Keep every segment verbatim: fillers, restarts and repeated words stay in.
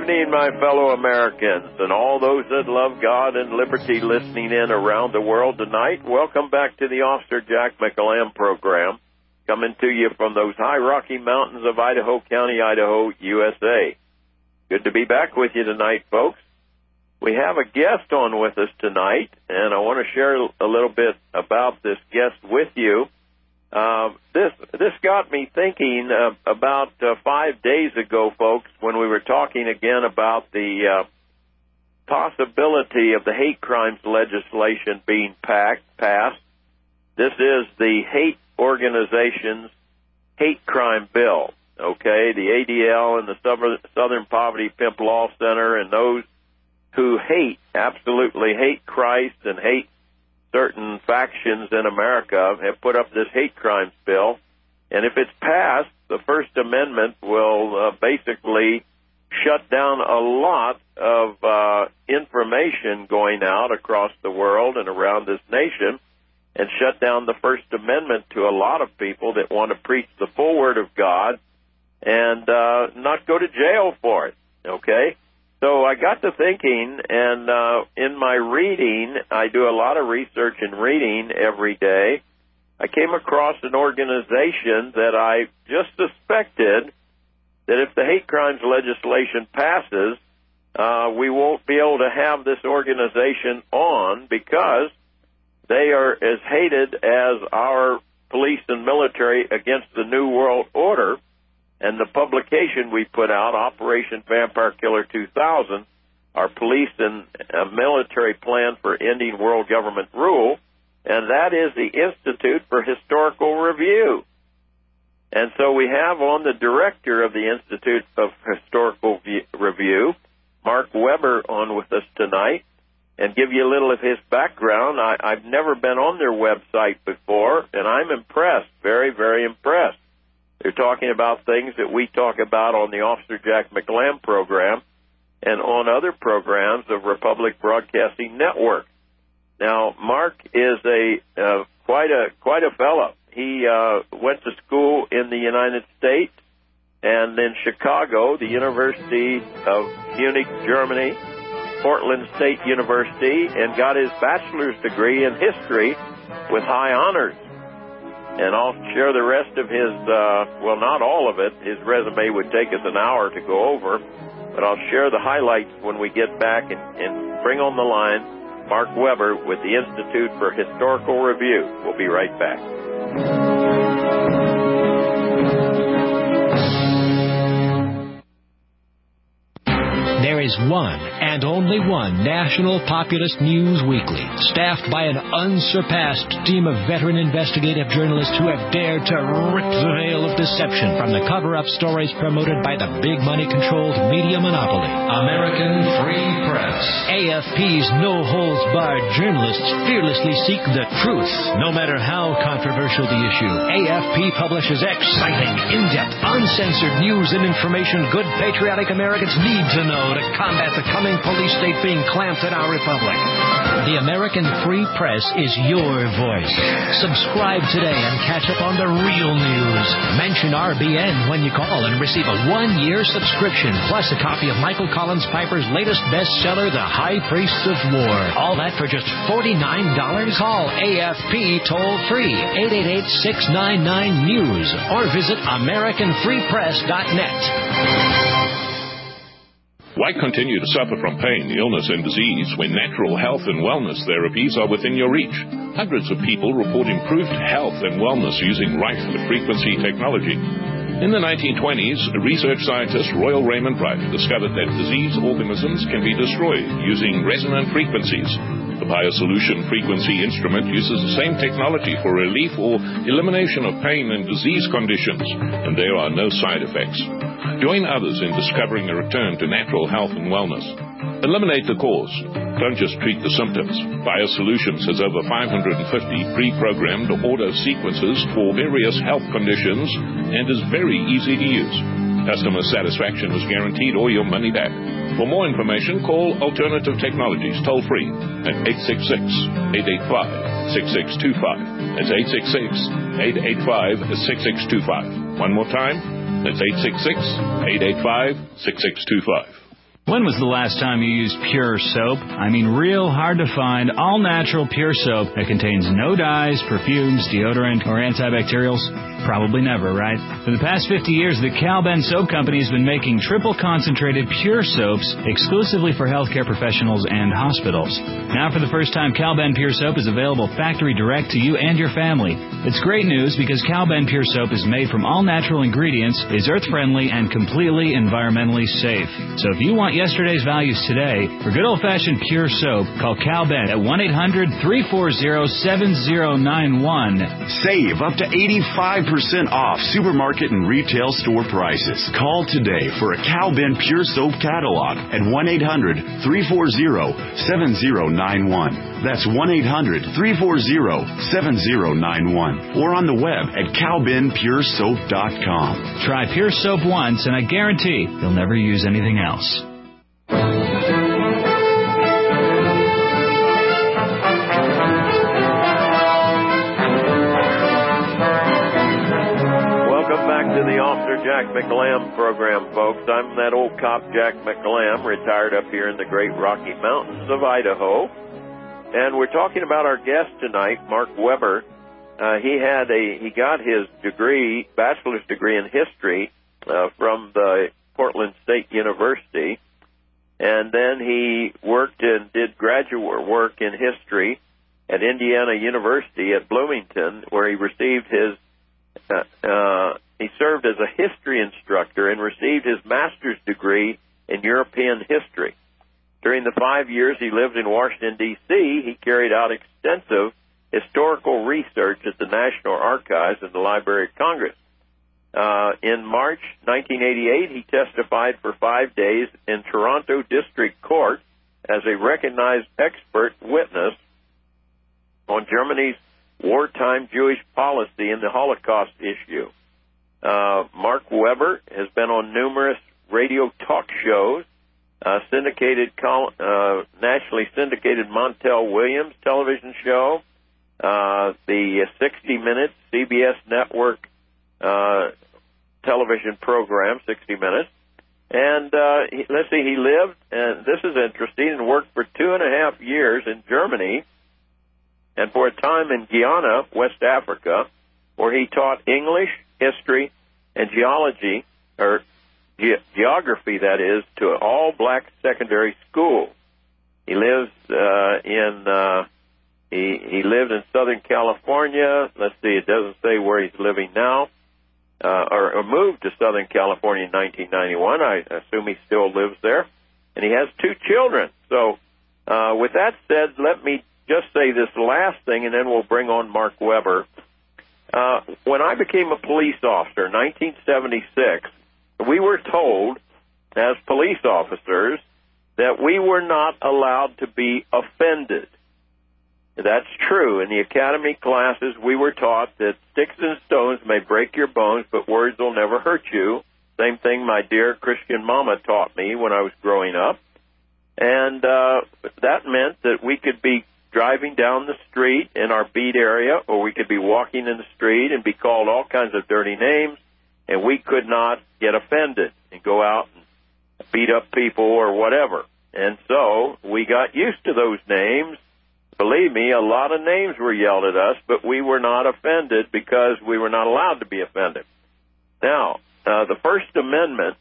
evening, my fellow Americans, and all those that love God and liberty listening in around the world tonight. Welcome back to the Officer Jack McEllam program, coming to you from those high Rocky Mountains of Idaho County, Idaho, U S A. Good to be back with you tonight, folks. We have a guest on with us tonight, and I want to share a little bit about this guest with you. Uh, this this got me thinking uh, about uh, five days ago, folks, when we were talking again about the uh, possibility of the hate crimes legislation being packed, passed. This is the hate organization's hate crime bill, okay? The A D L and the Southern Poverty Pimp Law Center and those who hate, absolutely hate Christ and hate certain factions in America have put up this hate crimes bill. And if it's passed, the First Amendment will uh, basically shut down a lot of uh, information going out across the world and around this nation, and shut down the First Amendment to a lot of people that want to preach the full Word of God and uh, not go to jail for it, okay? So I got to thinking, and uh, in my reading, I do a lot of research and reading every day. I came across an organization that I just suspected that if the hate crimes legislation passes, uh, we won't be able to have this organization on because they are as hated as our police and military against the New World Order. And the publication we put out, Operation Vampire Killer two thousand, our police and uh, military plan for ending world government rule, and that is the Institute for Historical Review. And so we have on the director of the Institute of Historical Review, Mark Weber, on with us tonight, and give you a little of his background. I, I've never been on their website before, and I'm impressed, very, very impressed. They're talking about things that we talk about on the Officer Jack McEllam program and on other programs of Republic Broadcasting Network. Now, Mark is a uh, quite a quite a fellow. He uh, went to school in the United States and in Chicago, the University of Munich, Germany, Portland State University, and got his bachelor's degree in history with high honors. And I'll share the rest of his, uh, well, not all of it. His resume would take us an hour to go over, but I'll share the highlights when we get back and, and bring on the line Mark Weber with the Institute for Historical Review. We'll be right back. There is one and only one national populist news weekly, staffed by an unsurpassed team of veteran investigative journalists who have dared to rip the veil of deception from the cover-up stories promoted by the big money-controlled media monopoly. American Free Press. A F P's no-holds-barred journalists fearlessly seek the truth, no matter how controversial the issue. A F P publishes exciting, in-depth, uncensored news and information good patriotic Americans need to know to combat the coming police state being clamped in our republic. The American Free Press is your voice. Subscribe today and catch up on the real news. Mention R B N when you call and receive a one-year subscription, plus a copy of Michael Collins Piper's latest bestseller, The High Priests of War. All that for just forty-nine dollars. Call A F P toll-free, eight eight eight, six nine nine, news, or visit American Free Press dot net. Why continue to suffer from pain, illness, and disease when natural health and wellness therapies are within your reach? Hundreds of people report improved health and wellness using radio-frequency technology. In the nineteen twenties, research scientist Royal Raymond Wright discovered that diseased organisms can be destroyed using resonant frequencies. The BioSolution frequency instrument uses the same technology for relief or elimination of pain and disease conditions, and there are no side effects. Join others in discovering a return to natural health and wellness. Eliminate the cause. Don't just treat the symptoms. BioSolutions has over five hundred fifty pre-programmed auto sequences for various health conditions and is very easy to use. Customer satisfaction is guaranteed or your money back. For more information, call Alternative Technologies toll-free at eight six six, eight eight five, six six two five. That's eight six six, eight eight five, six six two five. One more time, that's eight six six, eight eight five, six six two five. When was the last time you used Pure Soap? I mean, real hard to find, all-natural Pure Soap that contains no dyes, perfumes, deodorant, or antibacterials? Probably never, right? For the past fifty years, the Cal-Ben Soap Company has been making triple-concentrated Pure Soaps exclusively for healthcare professionals and hospitals. Now, for the first time, Cal-Ben Pure Soap is available factory direct to you and your family. It's great news because Cal-Ben Pure Soap is made from all-natural ingredients, is earth-friendly, and completely environmentally safe. So if you want yesterday's values today, for good old-fashioned Pure Soap, call Cal-Ben at one eight hundred three four zero seven zero nine one. Save up to eighty-five percent off supermarket and retail store prices. Call today for a Cal-Ben Pure Soap catalog at one eight hundred three four zero seven zero nine one. That's one eight hundred three four zero seven zero nine one. Or on the web at cal ben pure soap dot com. Try Pure Soap once, and I guarantee you'll never use anything else. Jack McLam program, folks. I'm that old cop Jack McLam, retired up here in the great Rocky Mountains of Idaho. And we're talking about our guest tonight, Mark Weber. Uh, he had a, he got his degree, bachelor's degree in history, uh, from the Portland State University. And then he worked and did graduate work in history at Indiana University at Bloomington, where he received his, uh, uh, he served as a history instructor and received his master's degree in European history. During the five years he lived in Washington, D C, he carried out extensive historical research at the National Archives and the Library of Congress. Uh, in March nineteen eighty-eight, he testified for five days in Toronto District Court as a recognized expert witness on Germany's wartime Jewish policy in the Holocaust issue. Uh, Mark Weber has been on numerous radio talk shows, uh, syndicated, uh, nationally syndicated Montel Williams television show, uh, the sixty minutes C B S network uh, television program, sixty minutes. And uh, he, let's see, he lived, and this is interesting, and worked for two and a half years in Germany and for a time in Guyana, West Africa, where he taught English, history, and geology, or ge- geography, that is, to all black secondary schools. He lives uh, in uh, he he lived in Southern California. Let's see, it doesn't say where he's living now, uh, or, or moved to Southern California in nineteen ninety-one. I assume he still lives there, and he has two children. So, uh, with that said, let me just say this last thing, and then we'll bring on Mark Weber. Uh, when I became a police officer in nineteen seventy-six, we were told, as police officers, that we were not allowed to be offended. That's true. In the academy classes, we were taught that sticks and stones may break your bones, but words will never hurt you. Same thing my dear Christian mama taught me when I was growing up. And uh, that meant that we could be driving down the street in our beat area, or we could be walking in the street and be called all kinds of dirty names, and we could not get offended and go out and beat up people or whatever. And so we got used to those names. Believe me, a lot of names were yelled at us, but we were not offended because we were not allowed to be offended. Now, uh, the First Amendment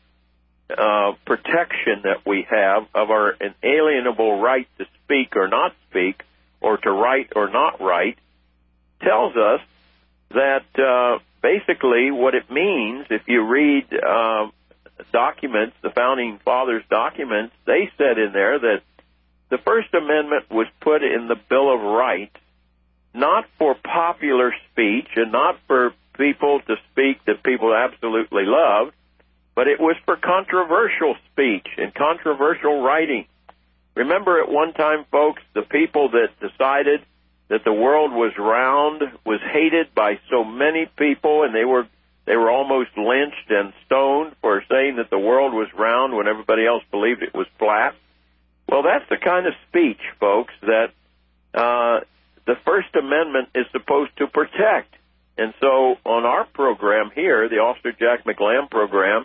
uh, protection that we have of our inalienable right to speak or not speak, or to write or not write, tells us that uh, basically what it means, if you read uh, documents, the Founding Fathers' documents, they said in there that the First Amendment was put in the Bill of Rights not for popular speech and not for people to speak that people absolutely loved, but it was for controversial speech and controversial writing. Remember at one time, folks, the people that decided that the world was round was hated by so many people, and they were they were almost lynched and stoned for saying that the world was round when everybody else believed it was flat. Well, that's the kind of speech, folks, that uh, the First Amendment is supposed to protect. And so on our program here, the Officer Jack McLam program,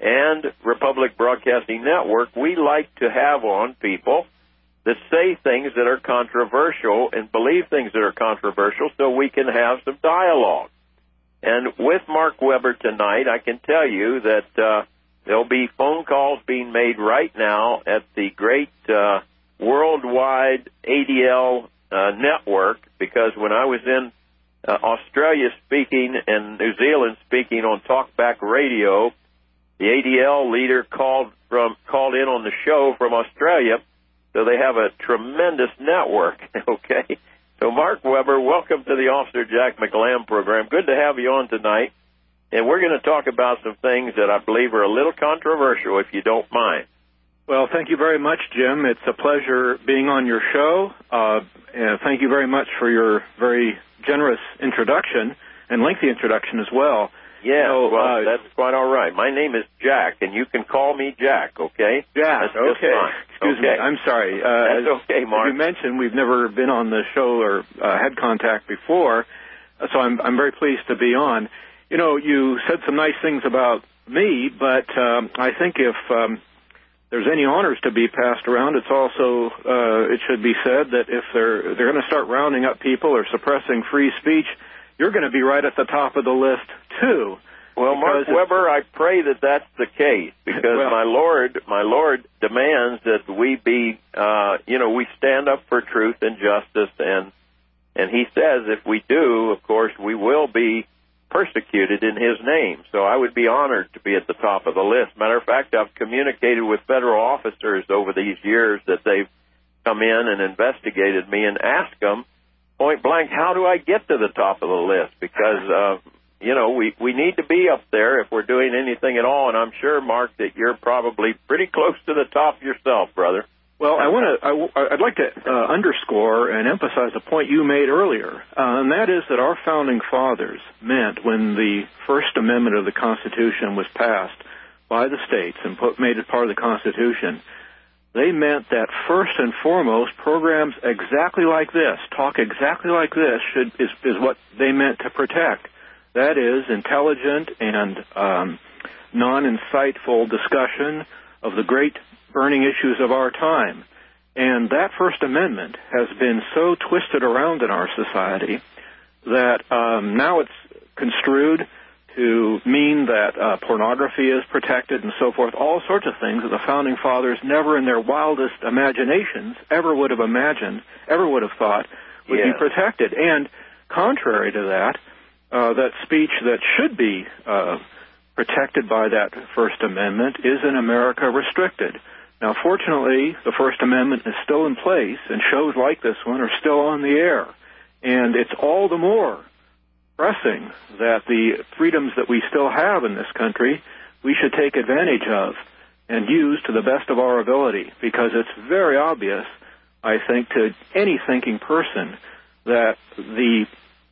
and Republic Broadcasting Network, we like to have on people that say things that are controversial and believe things that are controversial so we can have some dialogue. And with Mark Weber tonight, I can tell you that uh, there'll be phone calls being made right now at the great uh, worldwide A D L uh, network, because when I was in uh, Australia speaking and New Zealand speaking on Talkback Radio, the A D L leader called from called in on the show from Australia, so they have a tremendous network, okay? So, Mark Weber, welcome to the Officer Jack McLamb program. Good to have you on tonight. And we're going to talk about some things that I believe are a little controversial, if you don't mind. Well, thank you very much, Jim. It's a pleasure being on your show. Uh, and thank you very much for your very generous introduction and lengthy introduction as well. Yeah, so, well, uh, that's quite all right. My name is Jack, and you can call me Jack, okay? Jack, that's just okay. fine. Excuse okay. me. I'm sorry. Uh, that's okay, Mark. As you mentioned, we've never been on the show or uh, had contact before, so I'm, I'm very pleased to be on. You know, you said some nice things about me, but um, I think if um, there's any honors to be passed around, it's also, uh, it should be said that if they're, they're going to start rounding up people or suppressing free speech, you're going to be right at the top of the list, too. Well, Mark Weber, I pray that that's the case, because well, my Lord, my Lord demands that we be, uh, you know, we stand up for truth and justice, and and He says if we do, of course, we will be persecuted in His name. So I would be honored to be at the top of the list. Matter of fact, I've communicated with federal officers over these years that they've come in and investigated me and asked them point blank, how do I get to the top of the list? Because, uh, you know, we, we need to be up there if we're doing anything at all, and I'm sure, Mark, that you're probably pretty close to the top yourself, brother. Well, I want to. I, I'd like to uh, underscore and emphasize a point you made earlier, uh, and that is that our founding fathers meant when the First Amendment of the Constitution was passed by the states and put, made it part of the Constitution, they meant that first and foremost, programs exactly like this, talk exactly like this, should is, is what they meant to protect. That is, intelligent and um, non-insightful discussion of the great burning issues of our time. And that First Amendment has been so twisted around in our society that um, now it's construed to mean that uh, pornography is protected and so forth, all sorts of things that the Founding Fathers never in their wildest imaginations ever would have imagined, ever would have thought would yeah. be protected. And contrary to that, uh, that speech that should be uh, protected by that First Amendment is in America restricted. Now, fortunately, the First Amendment is still in place, and shows like this one are still on the air. And it's all the more pressing that the freedoms that we still have in this country, we should take advantage of and use to the best of our ability, because it's very obvious, I think, to any thinking person that the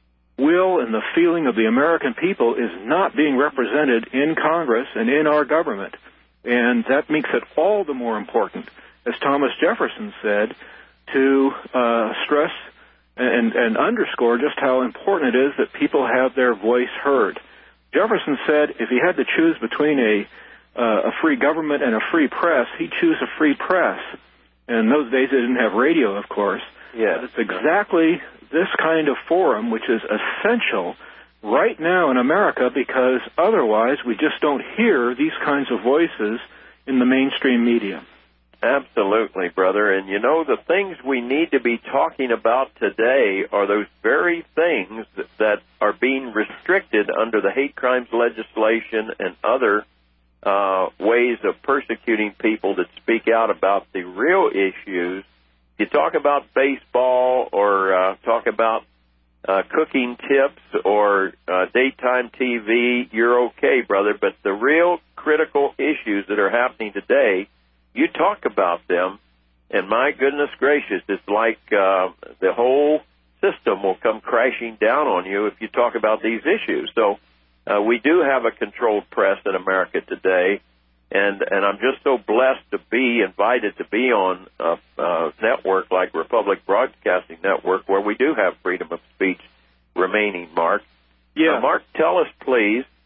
will and the feeling of the American people is not being represented in Congress and in our government. And that makes it all the more important, as Thomas Jefferson said, to uh, stress and, and underscore just how important it is that people have their voice heard. Jefferson said if he had to choose between a, uh, a free government and a free press, he'd choose a free press. And in those days, they didn't have radio, of course. Yeah. But it's exactly this kind of forum which is essential right now in America, because otherwise we just don't hear these kinds of voices in the mainstream media. Absolutely, brother. And, you know, the things we need to be talking about today are those very things that are being restricted under the hate crimes legislation and other uh, ways of persecuting people that speak out about the real issues. You talk about baseball or uh, talk about uh, cooking tips or uh, daytime T V, you're okay, brother. But the real critical issues that are happening today, you talk about them, and my goodness gracious, it's like uh, the whole system will come crashing down on you if you talk about these issues. So uh, we do have a controlled press in America today, and and I'm just so blessed to be invited to be on a, a network like Republic Broadcasting Network, where we do have freedom of speech remaining, Mark. Yeah. Uh, Mark, tell us, please,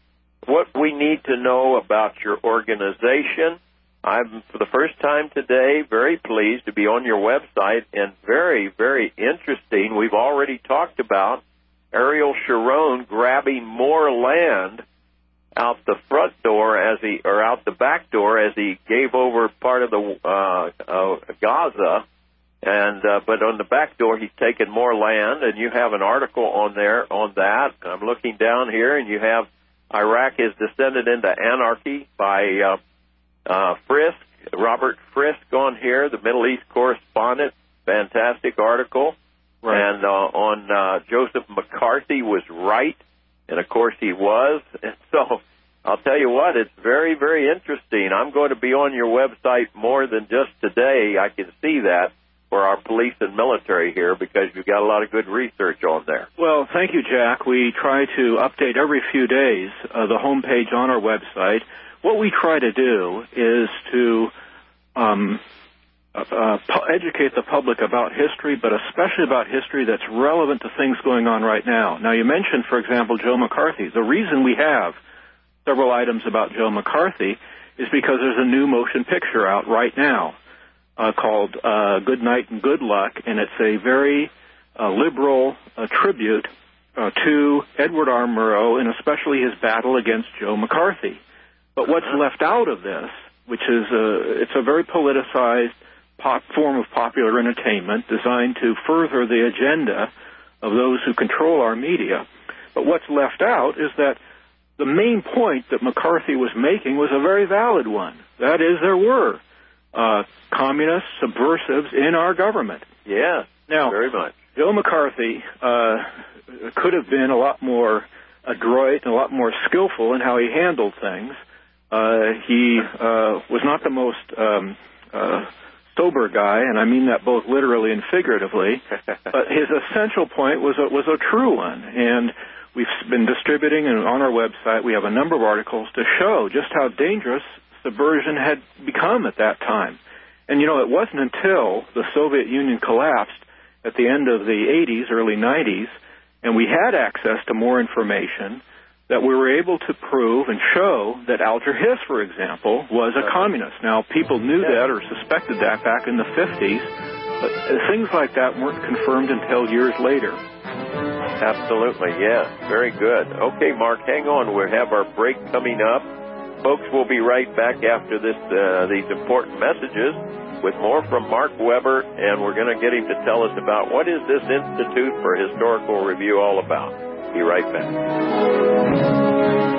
what we need to know about your organization. I'm, for the first time today, very pleased to be on your website, and very, very interesting. We've already talked about Ariel Sharon grabbing more land out the front door as he, or out the back door as he gave over part of the uh, uh, Gaza, and uh, but on the back door he's taken more land, and you have an article on there on that. I'm looking down here, and you have Iraq has descended into anarchy by uh, uh, Frisk, Robert Frisk on here, the Middle East correspondent. Fantastic article. Right. And uh, on uh, Joseph McCarthy was right, and of course he was. And so I'll tell you what, it's very, very interesting. I'm going to be on your website more than just today. I can see that for our police and military here, because you've got a lot of good research on there. Well, thank you, Jack. We try to update every few days uh, the homepage on our website. What we try to do is to um, uh, pu- educate the public about history, but especially about history that's relevant to things going on right now. Now, you mentioned, for example, Joe McCarthy. The reason we have several items about Joe McCarthy is because there's a new motion picture out right now. Uh, called uh, Good Night and Good Luck, and it's a very uh, liberal uh, tribute uh, to Edward R. Murrow, and especially his battle against Joe McCarthy. But what's left out of this, which is a, it's a very politicized pop form of popular entertainment designed to further the agenda of those who control our media. But what's left out is that the main point that McCarthy was making was a very valid one. That is, there were Uh, communists, subversives in our government. Yeah, now, very much. Joe McCarthy uh, could have been a lot more adroit and a lot more skillful in how he handled things. Uh, he uh, was not the most um, uh, sober guy, and I mean that both literally and figuratively, but his essential point was a, was a true one. And we've been distributing, and on our website we have a number of articles to show just how dangerous subversion had become at that time. And, you know, it wasn't until the Soviet Union collapsed at the end of the eighties, early nineties, and we had access to more information that we were able to prove and show that Alger Hiss, for example, was a communist. Now, people knew that or suspected that back in the fifties, but things like that weren't confirmed until years later. Absolutely, yeah. Very good. Okay, Mark, hang on. We'll have our break coming up. Folks, we'll be right back after this, uh, these important messages with more from Mark Weber, and we're going to get him to tell us about what is this Institute for Historical Review all about. Be right back.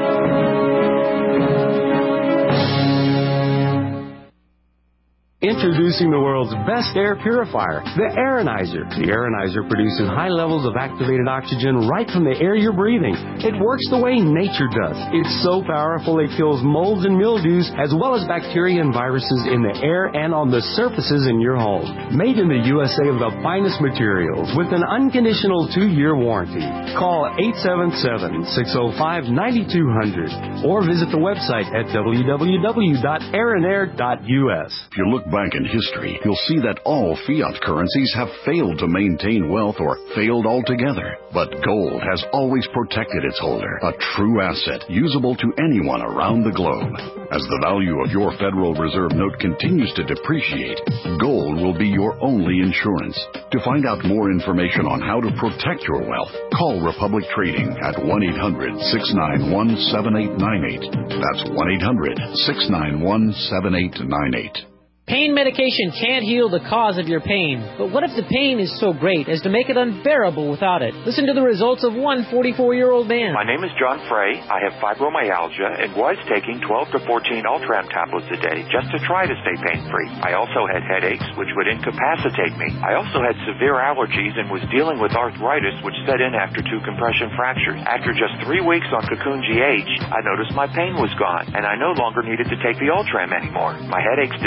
Introducing the world's best air purifier, the Aeronizer. The Aeronizer produces high levels of activated oxygen right from the air you're breathing. It works the way nature does. It's so powerful it kills molds and mildews, as well as bacteria and viruses in the air and on the surfaces in your home. Made in the U S A of the finest materials with an unconditional two-year warranty. Call eight seven seven, six oh five, nine two zero zero or visit the website at w w w dot aeronair dot u s. If you look back in history, you'll see that all fiat currencies have failed to maintain wealth or failed altogether. But gold has always protected its holder, a true asset usable to anyone around the globe. As the value of your Federal Reserve note continues to depreciate, gold will be your only insurance. To find out more information on how to protect your wealth, call Republic Trading at one eight hundred, six nine one, seven eight nine eight. That's one eight hundred, six nine one, seven eight nine eight. Pain medication can't heal the cause of your pain, but what if the pain is so great as to make it unbearable without it? Listen to the results of one forty-four-year-old man. My name is John Frey. I have fibromyalgia and was taking twelve to fourteen Ultram tablets a day just to try to stay pain-free. I also had headaches, which would incapacitate me. I also had severe allergies and was dealing with arthritis, which set in after two compression fractures. After just three weeks on Cocoon G H, I noticed my pain was gone, and I no longer needed to take the Ultram anymore. My headaches disappeared,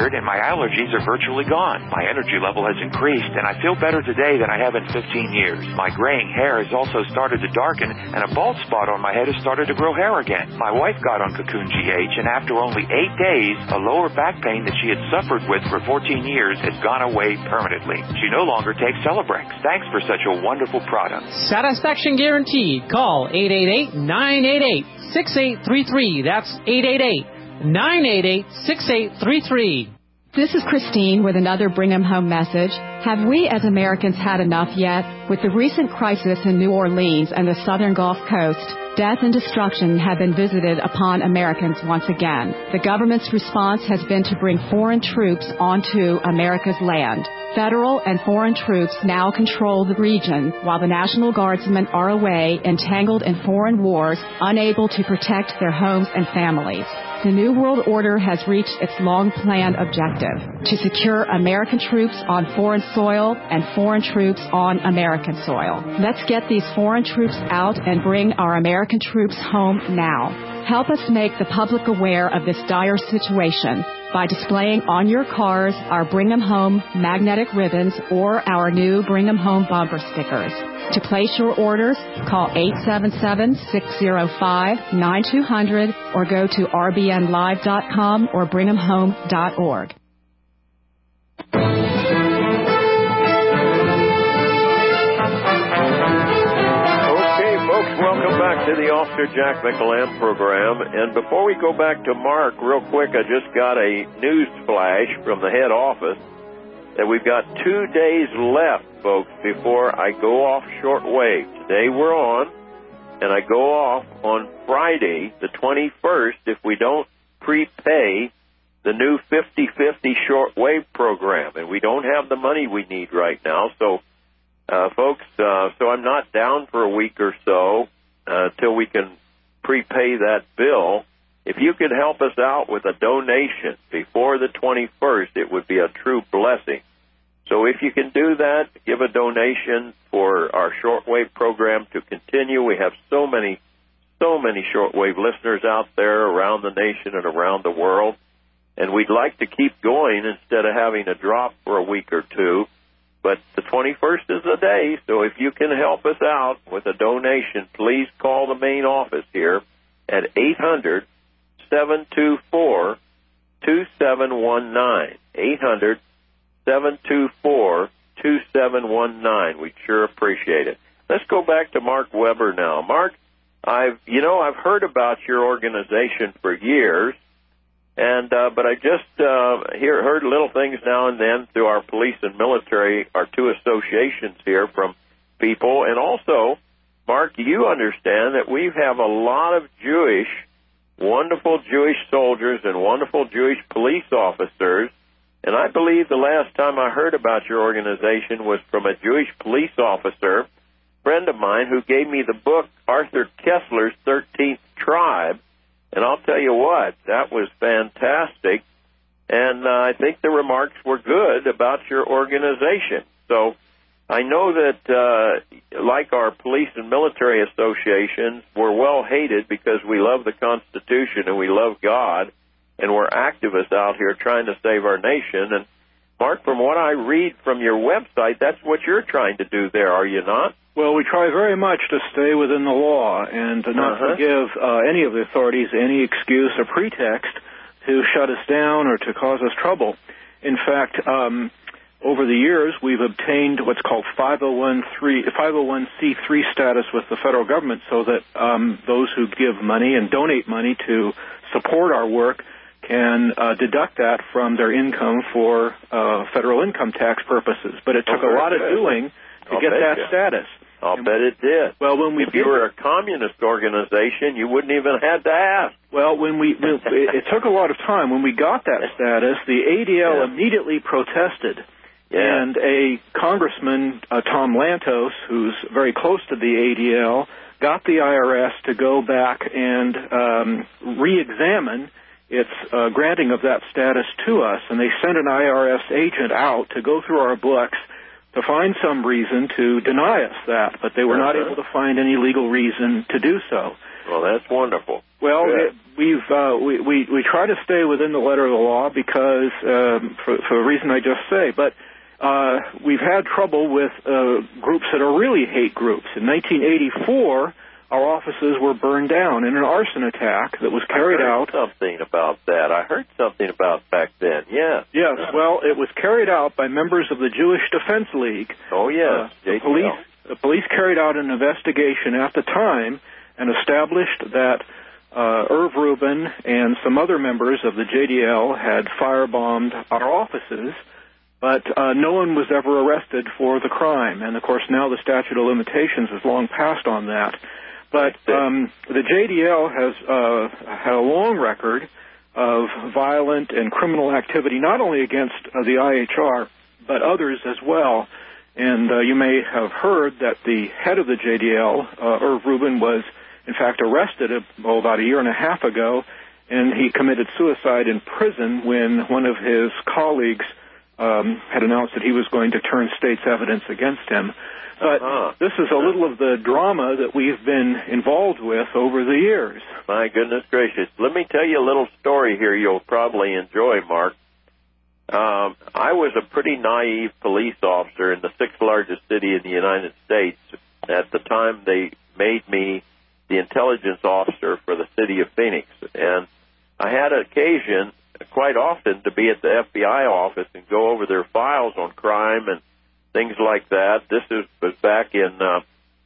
disappeared, and my allergies are virtually gone. My energy level has increased, and I feel better today than I have in fifteen years. My graying hair has also started to darken, and a bald spot on my head has started to grow hair again. My wife got on Cocoon G H, and after only eight days, a lower back pain that she had suffered with for fourteen years has gone away permanently. She no longer takes Celebrex. Thanks for such a wonderful product. Satisfaction guaranteed. Call eight eight eight, nine eight eight, six eight three three. That's eight eight eight, nine eight eight, six eight three three. This is Christine with another Bring 'em Home message. Have we as Americans had enough yet? With the recent crisis in New Orleans and the southern Gulf Coast, death and destruction have been visited upon Americans once again. The government's response has been to bring foreign troops onto America's land. Federal and foreign troops now control the region, while the National Guardsmen are away, entangled in foreign wars, unable to protect their homes and families. The New World Order has reached its long-planned objective, to secure American troops on foreign soil and foreign troops on American soil. Let's get these foreign troops out and bring our American troops home now. Help us make the public aware of this dire situation by displaying on your cars our Bring 'em Home magnetic ribbons or our new Bring 'em Home bumper stickers. To place your orders, call eight seven seven, six zero five, nine two zero zero or go to r b n live dot com or bring em home dot org. Welcome back to the Officer Jack McEllamb program. And before we go back to Mark, real quick, I just got a news flash from the head office that we've got two days left, folks, before I go off shortwave. Today we're on, and I go off on Friday, the twenty-first, if we don't prepay the new fifty fifty shortwave program. And we don't have the money we need right now, so Uh, folks, uh, so I'm not down for a week or so uh, till we can prepay that bill. If you could help us out with a donation before the twenty-first, it would be a true blessing. So if you can do that, give a donation for our shortwave program to continue. We have so many, so many shortwave listeners out there around the nation and around the world, and we'd like to keep going instead of having a drop for a week or two. But the twenty-first is the day, so if you can help us out with a donation, please call the main office here at eight hundred, seven two four, two seven one nine. eight hundred, seven two four, two seven one nine. We'd sure appreciate it. Let's go back to Mark Weber now. Mark, I've you know, I've heard about your organization for years. And uh, but I just uh, hear, heard little things now and then through our police and military, our two associations here, from people. And also, Mark, you understand that we have a lot of Jewish, wonderful Jewish soldiers and wonderful Jewish police officers. And I believe the last time I heard about your organization was from a Jewish police officer, friend of mine, who gave me the book Arthur Kessler's thirteenth Tribe. And I'll tell you what, that was fantastic, and uh, I think the remarks were good about your organization. So I know that, uh, like our police and military associations, we're well hated because we love the Constitution and we love God, and we're activists out here trying to save our nation. And, Mark, from what I read from your website, that's what you're trying to do there, are you not? Well, we try very much to stay within the law and to not uh-huh. to give uh, any of the authorities any excuse or pretext to shut us down or to cause us trouble. In fact, um, over the years, we've obtained what's called five oh one c three status with the federal government, so that um, those who give money and donate money to support our work can uh, deduct that from their income for uh, federal income tax purposes. But it took oh, a lot good. of doing to I'll get that you. status. I'll and, bet it did. Well, when we if you were a communist organization, you wouldn't even have to ask. Well, when we it, it took a lot of time. When we got that status, the A D L yeah. immediately protested, yeah. and a congressman, uh, Tom Lantos, who's very close to the A D L, got the I R S to go back and um, re-examine its uh, granting of that status to us, and they sent an I R S agent out to go through our books to find some reason to deny us that, but they were not able to find any legal reason to do so. Well, that's wonderful. Well, yeah. it, we've uh, we, we we try to stay within the letter of the law because um, for for the reason I just say, but. Uh, we've had trouble with uh, groups that are really hate groups. In nineteen eighty-four, our offices were burned down in an arson attack that was carried I heard out. Something about that. I heard something about back then. Yeah. Yes. Well, it was carried out by members of the Jewish Defense League. Oh yes. Uh, the police. The police carried out an investigation at the time and established that uh, Irv Rubin and some other members of the J D L had firebombed our offices. But uh, no one was ever arrested for the crime. And, of course, now the statute of limitations is long passed on that. But um, the J D L has uh, had a long record of violent and criminal activity, not only against uh, the I H R, but others as well. And uh, you may have heard that the head of the J D L, uh, Irv Rubin, was, in fact, arrested oh, about a year and a half ago, and he committed suicide in prison when one of his colleagues Um, had announced that he was going to turn state's evidence against him. But uh-huh. this is a little of the drama that we've been involved with over the years. My goodness gracious. Let me tell you a little story here you'll probably enjoy, Mark. Um, I was a pretty naive police officer in the sixth largest city in the United States. At the time, they made me the intelligence officer for the city of Phoenix. And I had occasion quite often to be at the F B I office and go over their files on crime and things like that. This is, was back in uh,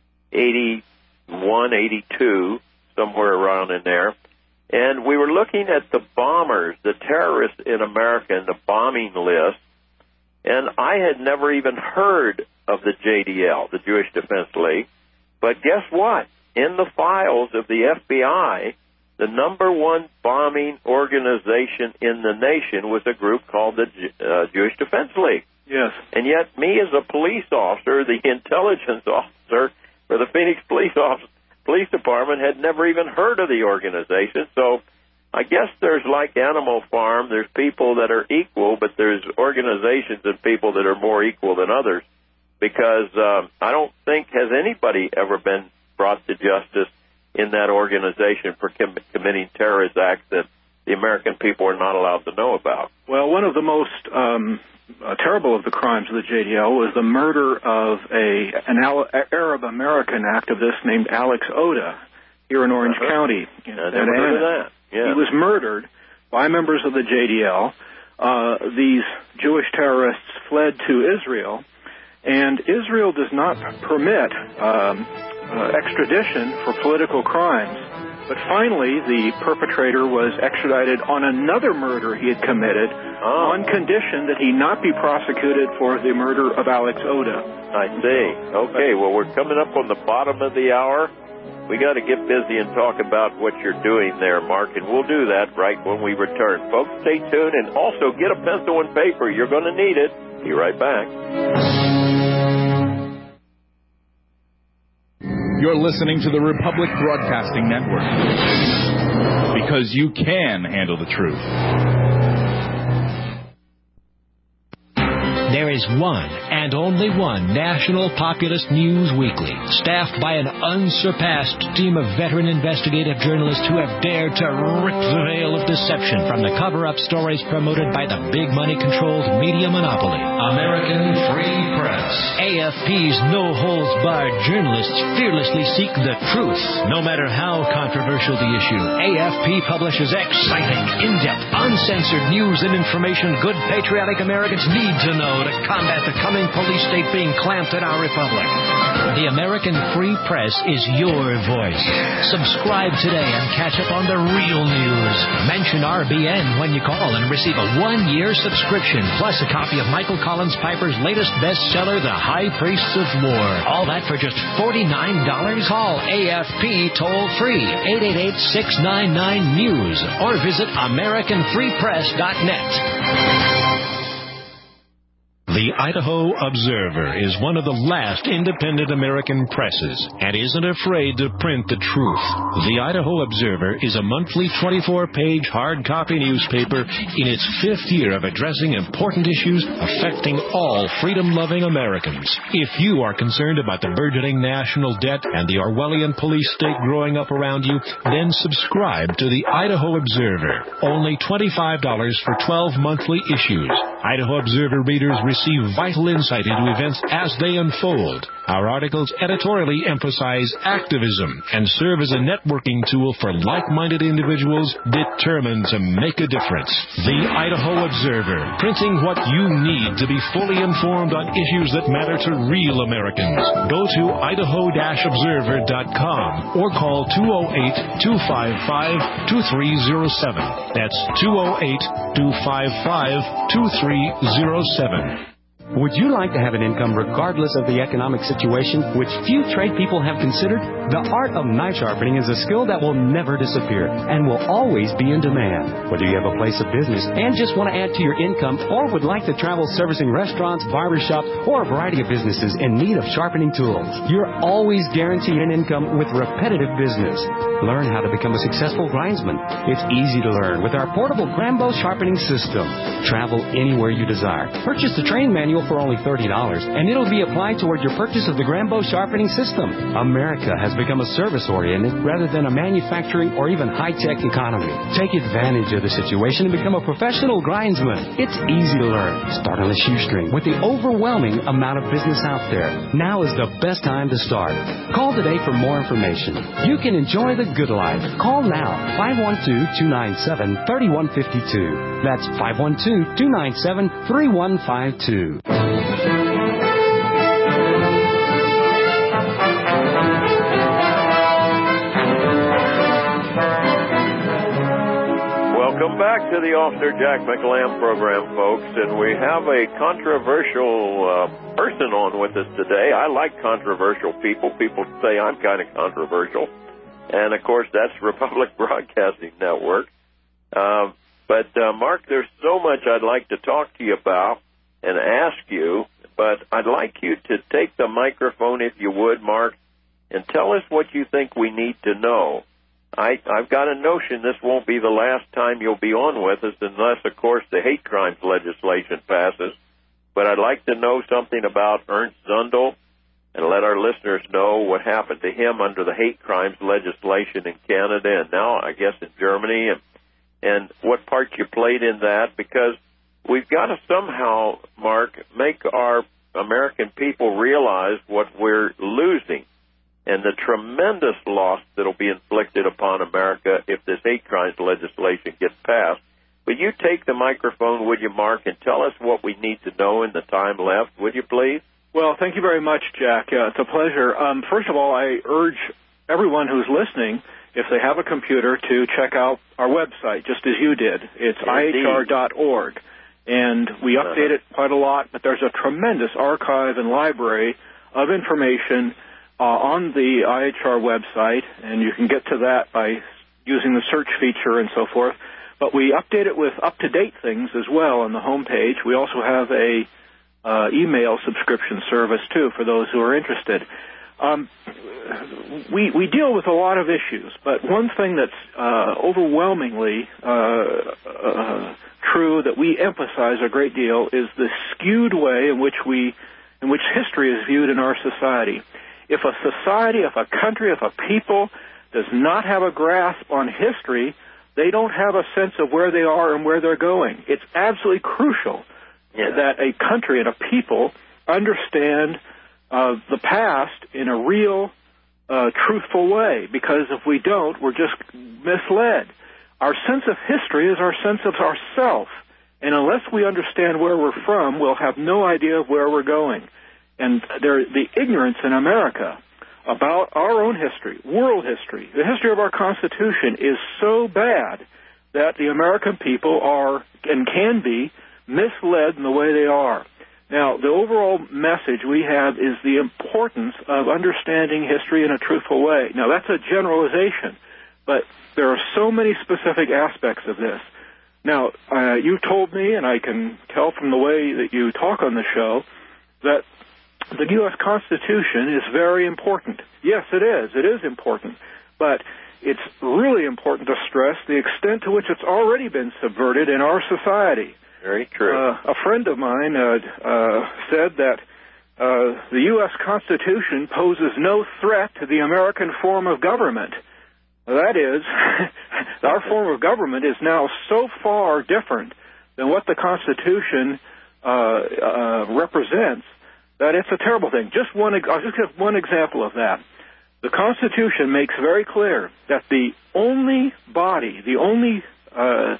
eighty-one, eighty-two, somewhere around in there. And we were looking at the bombers, the terrorists in America, and the bombing list. And I had never even heard of the J D L, the Jewish Defense League. But guess what? In the files of the F B I, the number one bombing organization in the nation was a group called the uh, Jewish Defense League. Yes. And yet me as a police officer, the intelligence officer for the Phoenix Police Office, Police Department, had never even heard of the organization. So I guess there's like Animal Farm. There's people that are equal, but there's organizations and people that are more equal than others, because uh, I don't think has anybody ever been brought to justice in that organization for com- committing terrorist acts that the American people are not allowed to know about. Well, one of the most um, uh, terrible of the crimes of the J D L was the murder of a an Al- Arab American activist named Alex Oda here in Orange uh-huh. County. In I never heard of that. Yeah. He was murdered by members of the J D L. Uh, these Jewish terrorists fled to Israel, and Israel does not permit um, uh, extradition for political crimes. But finally, the perpetrator was extradited on another murder he had committed oh. on condition that he not be prosecuted for the murder of Alex Oda. I see. Okay, well, we're coming up on the bottom of the hour. We got to get busy and talk about what you're doing there, Mark, and we'll do that right when we return. Folks, stay tuned, and also get a pencil and paper. You're going to need it. Be right back. You're listening to the Republic Broadcasting Network, because you can handle the truth. There is one and only one national populist news weekly, staffed by an unsurpassed team of veteran investigative journalists who have dared to rip the veil of deception from the cover-up stories promoted by the big money-controlled media monopoly, American Free Press. A F P's no-holds-barred journalists fearlessly seek the truth, no matter how controversial the issue. A F P publishes exciting, in-depth, uncensored news and information good patriotic Americans need to know to combat the coming police state being clamped in our republic. The American Free Press is your voice. Subscribe today and catch up on the real news. Mention R B N when you call and receive a one-year subscription, plus a copy of Michael Collins Piper's latest bestseller, The High Priests of War. All that for just forty-nine dollars. Call A F P toll-free, eight eight eight, six nine nine, news, or visit American Free Press dot net. The Idaho Observer is one of the last independent American presses and isn't afraid to print the truth. The Idaho Observer is a monthly twenty-four page hard copy newspaper in its fifth year of addressing important issues affecting all freedom-loving Americans. If you are concerned about the burgeoning national debt and the Orwellian police state growing up around you, then subscribe to the Idaho Observer. Only twenty-five dollars for twelve monthly issues. Idaho Observer readers receive vital insight into events as they unfold. Our articles editorially emphasize activism and serve as a networking tool for like-minded individuals determined to make a difference. The Idaho Observer, printing what you need to be fully informed on issues that matter to real Americans. Go to idaho observer dot com or call two oh eight, two five five, two three oh seven. That's two oh eight, two five five, two three oh seven. Would you like to have an income regardless of the economic situation, which few trade people have considered? The art of knife sharpening is a skill that will never disappear and will always be in demand. Whether you have a place of business and just want to add to your income or would like to travel servicing restaurants, barbershops, or a variety of businesses in need of sharpening tools, you're always guaranteed an income with repetitive business. Learn how to become a successful grindsman. It's easy to learn with our portable Grambo sharpening system. Travel anywhere you desire. Purchase the train manual for only thirty dollars, and it'll be applied toward your purchase of the Grambo sharpening system. America has become a service-oriented rather than a manufacturing or even high-tech economy. Take advantage of the situation and become a professional grindsman. It's easy to learn. Start on a shoestring with the overwhelming amount of business out there. Now is the best time to start. Call today for more information. You can enjoy the good life. Call now, five one two, two nine seven, three one five two. That's five one two, two nine seven, three one five two. Welcome back to the Officer Jack McLamb program, folks, and we have a controversial uh, person on with us today. I like controversial people. People say I'm kind of controversial, and of course that's Republic Broadcasting Network. Uh, but uh, Mark, there's so much I'd like to talk to you about and ask you, but I'd like you to take the microphone, if you would, Mark, and tell us what you think we need to know. I, I've got a notion this won't be the last time you'll be on with us unless, of course, the hate crimes legislation passes. But I'd like to know something about Ernst Zundel and let our listeners know what happened to him under the hate crimes legislation in Canada and now, I guess, in Germany, and, and what part you played in that, because we've got to somehow, Mark, make our American people realize what we're losing and the tremendous loss that will be inflicted upon America if this hate crimes legislation gets passed. Will you take the microphone, would you, Mark, and tell us what we need to know in the time left, would you please? Well, thank you very much, Jack. Uh, it's a pleasure. Um, first of all, I urge everyone who's listening, if they have a computer, to check out our website, just as you did. It's I H R dot org. And we update it quite a lot, but there's a tremendous archive and library of information uh, on the I H R website, and you can get to that by using the search feature and so forth. But we update it with up-to-date things as well on the home page. We also have a uh, email subscription service, too, for those who are interested. Um, we, we deal with a lot of issues, but one thing that's uh, overwhelmingly uh, uh, true that we emphasize a great deal is the skewed way in which we, in which history is viewed in our society. If a society, if a country, if a people does not have a grasp on history, they don't have a sense of where they are and where they're going. It's absolutely crucial yeah. that a country and a people understand uh, the past in a real, uh, truthful way, because if we don't, we're just misled. Our sense of history is our sense of ourself, and unless we understand where we're from, we'll have no idea of where we're going. And there, the ignorance in America about our own history, world history, the history of our Constitution is so bad that the American people are and can be misled in the way they are. Now, the overall message we have is the importance of understanding history in a truthful way. Now, that's a generalization, but there are so many specific aspects of this. Now, uh, you told me, and I can tell from the way that you talk on the show, that the U S Constitution is very important. Yes, it is. It is important. But it's really important to stress the extent to which it's already been subverted in our society. Very true. Uh, a friend of mine uh, uh, said that uh, the U S Constitution poses no threat to the American form of government. That is, our form of government is now so far different than what the Constitution uh, uh, represents that it's a terrible thing. Just one, I'll just give one example of that. The Constitution makes very clear that the only body, the only uh,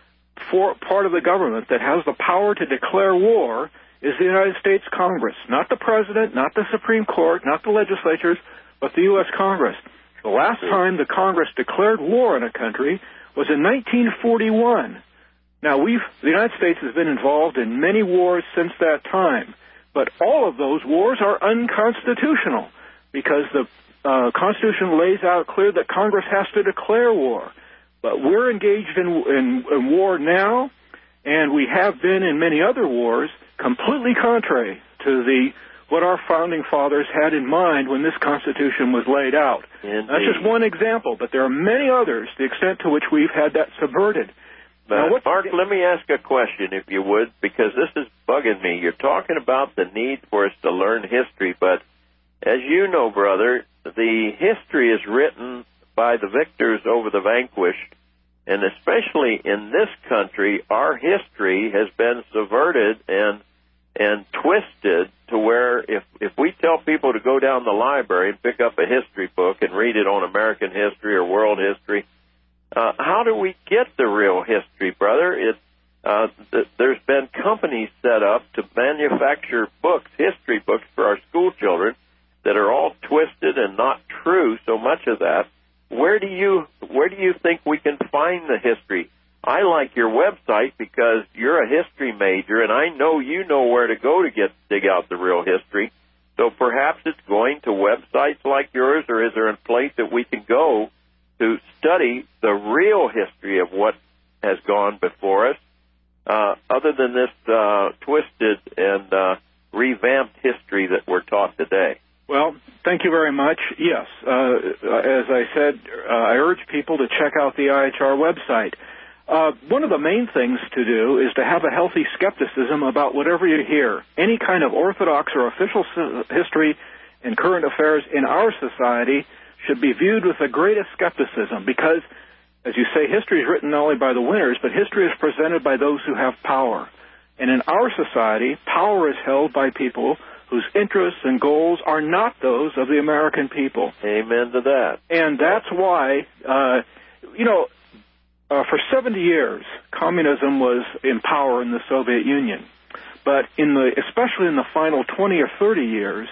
for part of the government that has the power to declare war is the United States Congress, not the President, not the Supreme Court, not the legislatures, but the U S Congress. The last time the Congress declared war on a country was in nineteen forty-one. Now, we've the United States has been involved in many wars since that time, but all of those wars are unconstitutional because the uh, Constitution lays out clear that Congress has to declare war. But we're engaged in, in, in war now, and we have been in many other wars, completely contrary to the what our founding fathers had in mind when this Constitution was laid out. Indeed. That's just one example, but there are many others, the extent to which we've had that subverted. But, now, Mark, let me ask a question, if you would, because this is bugging me. You're talking about the need for us to learn history, but as you know, brother, the history is written by the victors over the vanquished, and especially in this country, our history has been subverted and and twisted to where if, if we tell people to go down the library and pick up a history book and read it on American history or world history, uh, how do we get the real history, brother? It, uh, th- there's been companies set up to manufacture books, history books for our school children that are all twisted and not true, so much of that. Where do you where do you think we can find the history? I like your website because you're a history major, and I know you know where to go to get dig out the real history. So perhaps it's going to websites like yours, or is there a place that we can go to study the real history of what has gone before us, uh, other than this uh, twisted and uh, revamped history that we're taught today? Well, thank you very much. Yes, uh, as I said, uh, I urge people to check out the I H R website. Uh, one of the main things to do is to have a healthy skepticism about whatever you hear. Any kind of orthodox or official history and current affairs in our society should be viewed with the greatest skepticism because, as you say, history is written not only by the winners, but history is presented by those who have power. And in our society, power is held by people whose interests and goals are not those of the American people. Amen to that. And that's why, uh, you know, Uh, for seventy years, communism was in power in the Soviet Union. But in the, especially in the final twenty or thirty years,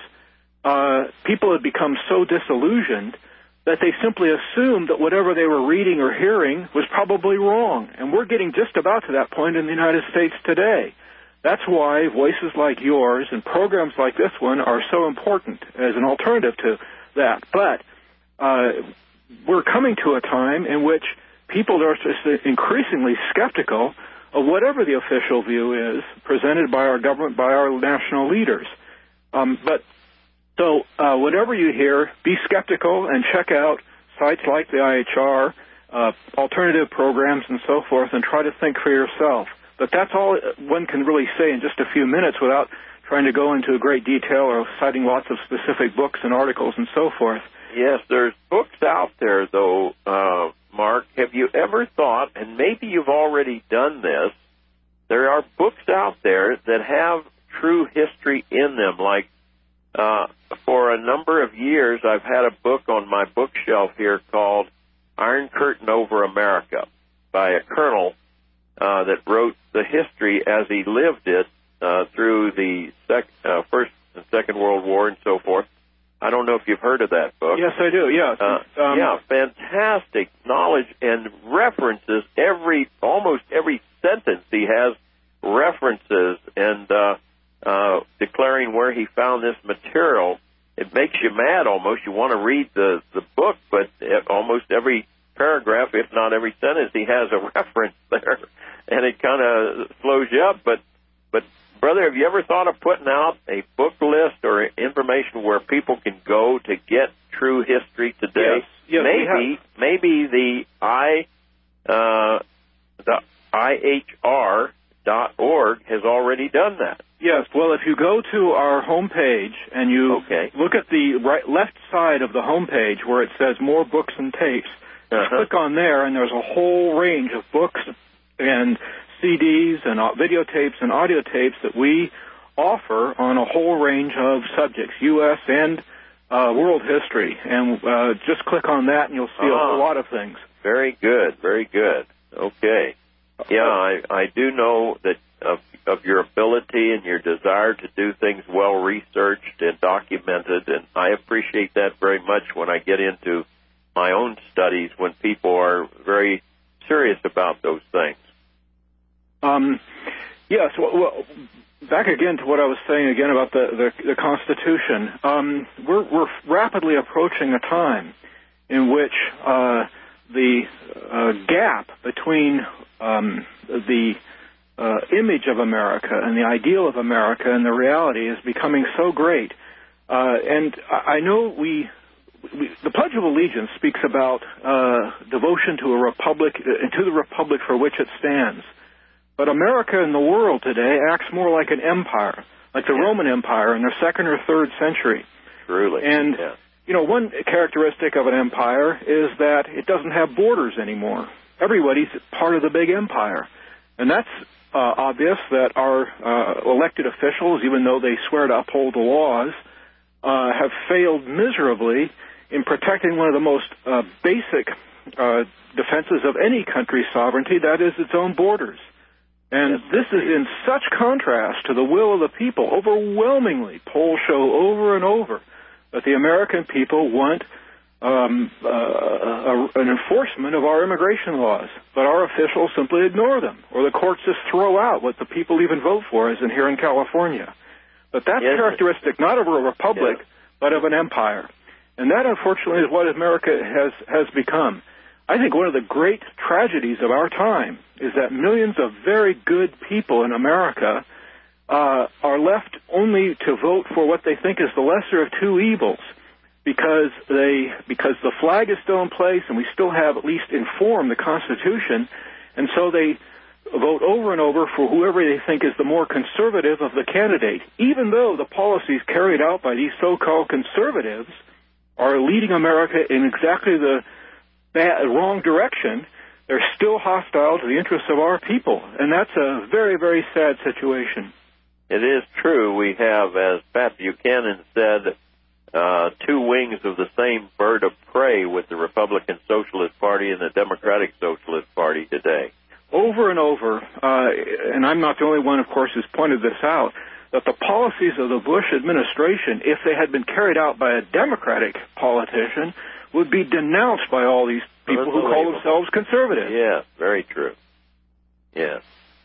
uh, people had become so disillusioned that they simply assumed that whatever they were reading or hearing was probably wrong. And we're getting just about to that point in the United States today. That's why voices like yours and programs like this one are so important as an alternative to that. But uh, we're coming to a time in which people are just increasingly skeptical of whatever the official view is presented by our government, by our national leaders. Um, but so uh, whatever you hear, be skeptical and check out sites like the I H R, uh, alternative programs, and so forth, and try to think for yourself. But that's all one can really say in just a few minutes without trying to go into great detail or citing lots of specific books and articles and so forth. Yes, there's books out there, though, uh, Mark. Have you ever thought, and maybe you've already done this, there are books out there that have true history in them. Like uh, for a number of years, I've had a book on my bookshelf here called Iron Curtain Over America by a colonel uh, that wrote the history as he lived it uh, through the sec- uh, First and Second World War and so forth. I don't know if you've heard of that book. Yes, I do, yes. Uh, um, yeah, fantastic knowledge and references. Every, almost every sentence he has references and uh, uh, declaring where he found this material. It makes you mad almost. You want to read the, the book, but almost every paragraph, if not every sentence, he has a reference there. and it kind of slows you up. But, but brother, have you ever thought of putting out a book list or information where people can go to get true history today? Yes. Yes, maybe, maybe the I, uh, the I H R dot org has already done that. Yes. Well, if you go to our homepage and you okay. look at the right left side of the homepage where it says more books and tapes, uh-huh. click on there, and there's a whole range of books and C Ds and videotapes and audio tapes that we offer on a whole range of subjects, U S and uh, world history. And uh, just click on that, and you'll see uh-huh. a whole lot of things. Very good. Very good. Okay. Yeah, I, I do know that of, of your ability and your desire to do things well researched and documented, and I appreciate that very much when I get into my own studies when people are very serious about those things. Um, yes, well, well, back again to what I was saying again about the, the, the Constitution. Um, we're, we're rapidly approaching a time in which uh, the uh, gap between um, the uh, image of America and the ideal of America and the reality is becoming so great. Uh, and I know we, we, the Pledge of Allegiance speaks about uh, devotion to a republic, uh, to the republic for which it stands. But America in the world today acts more like an empire, like the yeah. Roman Empire in the second or third century. Truly. And, yeah. you know, one characteristic of an empire is that it doesn't have borders anymore. Everybody's part of the big empire. And that's uh, obvious that our uh, elected officials, even though they swear to uphold the laws, uh, have failed miserably in protecting one of the most uh, basic uh, defenses of any country's sovereignty, that is its own borders. And this is in such contrast to the will of the people. Overwhelmingly, polls show over and over that the American people want um, uh, a, an enforcement of our immigration laws, but our officials simply ignore them, or the courts just throw out what the people even vote for, as in here in California. But that's yes. characteristic not of a republic, yeah. but of an empire. And that, unfortunately, is what America has, has become. I think one of the great tragedies of our time is that millions of very good people in America uh, are left only to vote for what they think is the lesser of two evils, because they because the flag is still in place and we still have at least informed the Constitution, and so they vote over and over for whoever they think is the more conservative of the candidate, even though the policies carried out by these so-called conservatives are leading America in exactly the bad, wrong direction. They're still hostile to the interests of our people, and that's a very, very sad situation. It is true. We have, as Pat Buchanan said, uh, two wings of the same bird of prey with the Republican Socialist Party and the Democratic Socialist Party today. Over and over, uh, and I'm not the only one, of course, who's pointed this out, that the policies of the Bush administration, if they had been carried out by a Democratic politician, would be denounced by all these people who call themselves conservative. Yes, very true. Yes.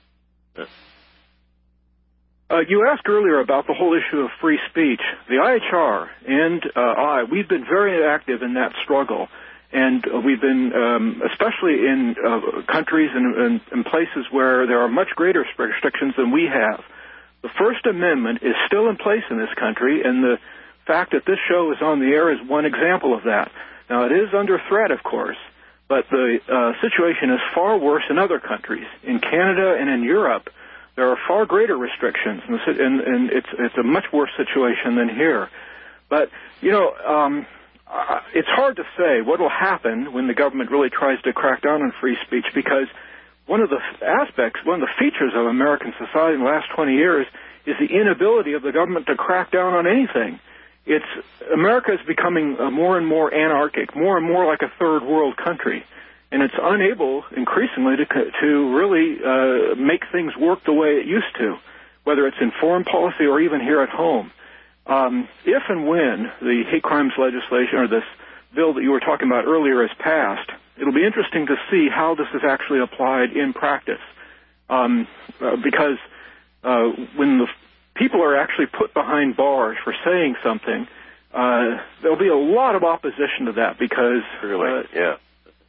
Uh, you asked earlier about the whole issue of free speech. The I H R and uh, I, we've been very active in that struggle. And uh, we've been, um, especially in uh, countries and, and, and places where there are much greater restrictions than we have. The First Amendment is still in place in this country, and the fact that this show is on the air is one example of that. Now, it is under threat, of course, but the uh, situation is far worse in other countries. In Canada and in Europe, there are far greater restrictions, and, and, and it's, it's a much worse situation than here. But, you know, um, uh, it's hard to say what will happen when the government really tries to crack down on free speech, because one of the aspects, one of the features of American society in the last twenty years is the inability of the government to crack down on anything. It's America is becoming uh, more and more anarchic, more and more like a third world country, and it's unable increasingly to to really uh, make things work the way it used to, whether it's in foreign policy or even here at home. Um, if and when the hate crimes legislation or this bill that you were talking about earlier is passed, it'll be interesting to see how this is actually applied in practice, um, uh, because uh, when the people are actually put behind bars for saying something, uh, there'll be a lot of opposition to that because really, uh, yeah.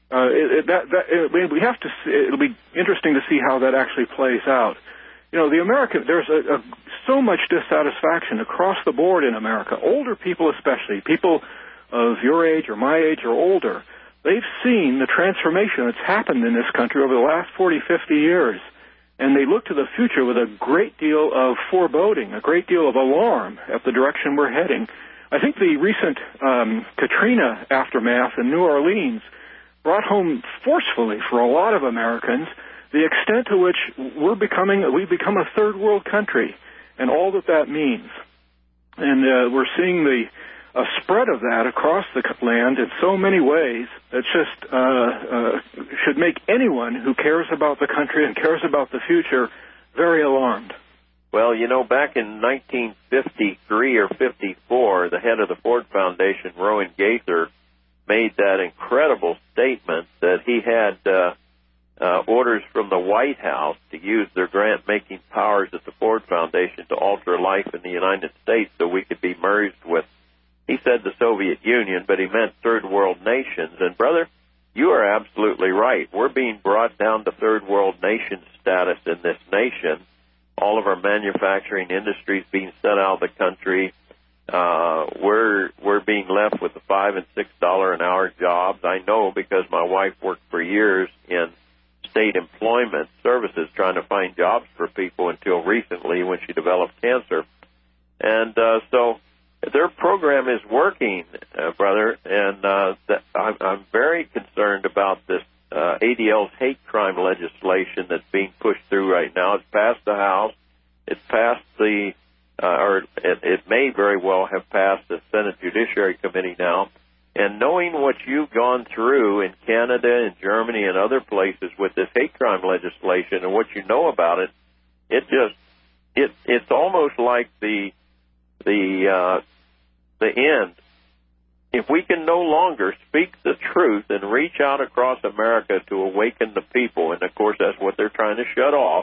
Uh, it, it, that, that, it, we have to. See, it'll be interesting to see how that actually plays out. You know, the American, there's a, a, so much dissatisfaction across the board in America. Older people especially, people of your age or my age or older, they've seen the transformation that's happened in this country over the last forty, fifty years. And they look to the future with a great deal of foreboding, a great deal of alarm at the direction we're heading. I think the recent um, Katrina aftermath in New Orleans brought home forcefully for a lot of Americans the extent to which we're becoming, we've become a third world country, and all that that means. And uh, we're seeing the a spread of that across the land in so many ways that just uh, uh, should make anyone who cares about the country and cares about the future very alarmed. Well, you know, back in nineteen fifty-three or fifty-four, the head of the Ford Foundation, Rowan Gaither, made that incredible statement that he had uh, uh, orders from the White House to use their grant-making powers at the Ford Foundation to alter life in the United States so we could be merged with, he said the Soviet Union, but he meant third world nations. And, brother, you are absolutely right. We're being brought down to third world nation status in this nation. All of our manufacturing industries being sent out of the country. Uh, we're we're being left with the five and six dollar an hour jobs. I know because my wife worked for years in state employment services trying to find jobs for people until recently when she developed cancer. And uh, so their program is working, uh, brother, and uh, that I'm, I'm very concerned about this uh, A D L's hate crime legislation that's being pushed through right now. It's passed the House. It's passed the, uh, or it, it may very well have passed the Senate Judiciary Committee now. And knowing what you've gone through in Canada and Germany and other places with this hate crime legislation and what you know about it, it just, it it's almost like the, the, uh, the end. If we can no longer speak the truth and reach out across America to awaken the people, and of course that's what they're trying to shut off,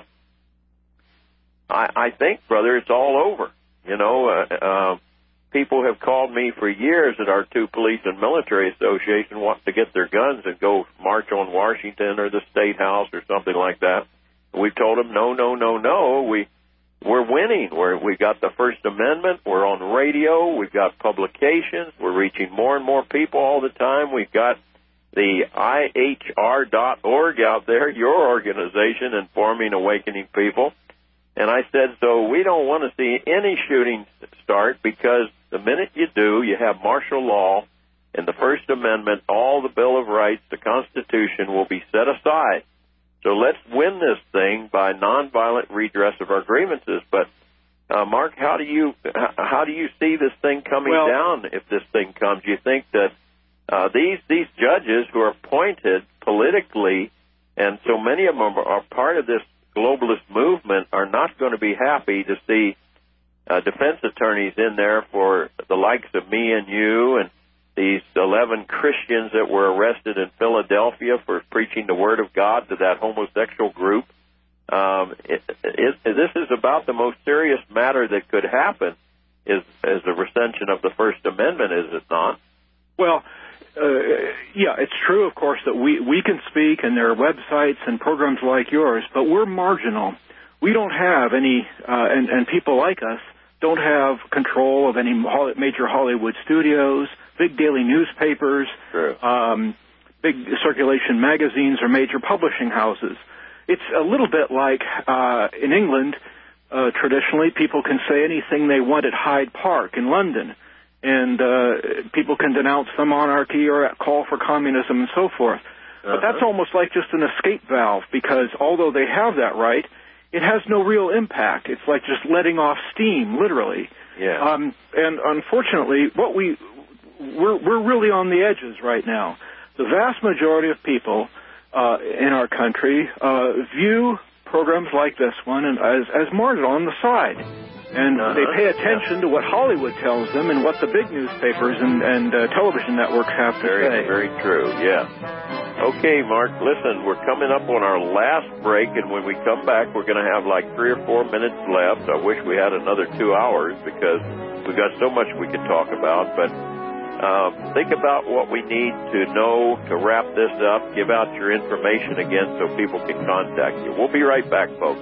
I, I think, brother, it's all over. You know, uh, uh, people have called me for years at our two police and military association wanting to get their guns and go march on Washington or the State House or something like that. We've told them, no, no, no, no. We, we're winning. We're, we got the First Amendment. We're on radio. We've got publications. We're reaching more and more people all the time. We've got the I H R dot org out there, your organization, informing, awakening people. And I said, so we don't want to see any shootings start because the minute you do, you have martial law and the First Amendment, all the Bill of Rights, the Constitution will be set aside. So let's win this thing by nonviolent redress of our grievances. But, uh, Mark, how do you how do you see this thing coming well, down if this thing comes? You think that uh, these these judges who are appointed politically, and so many of them are part of this globalist movement, are not going to be happy to see uh, defense attorneys in there for the likes of me and you and these eleven Christians that were arrested in Philadelphia for preaching the Word of God to that homosexual group. Um, it, it, this is about the most serious matter that could happen, is, is the recension of the First Amendment, is it not? Well, uh, yeah, it's true, of course, that we, we can speak, and there are websites and programs like yours, but we're marginal. We don't have any, uh, and, and people like us don't have control of any major Hollywood studios, big daily newspapers, um, big circulation magazines, or major publishing houses. It's a little bit like uh, in England, uh, traditionally, people can say anything they want at Hyde Park in London, and uh, people can denounce the monarchy or call for communism and so forth. Uh-huh. But that's almost like just an escape valve, because although they have that right, it has no real impact. It's like just letting off steam, literally. Yeah. Um, and unfortunately, what we we're we're really on the edges right now. The vast majority of people uh, in our country uh, view programs like this one and as as marginal on the side, and uh-huh. they pay attention yeah. to what Hollywood tells them and what the big newspapers and and uh, television networks have to very, say. Very true. Yeah. Okay, Mark, listen, we're coming up on our last break, and when we come back, we're going to have like three or four minutes left. I wish we had another two hours because we've got so much we could talk about, but Uh, think about what we need to know to wrap this up. Give out your information again so people can contact you. We'll be right back, folks.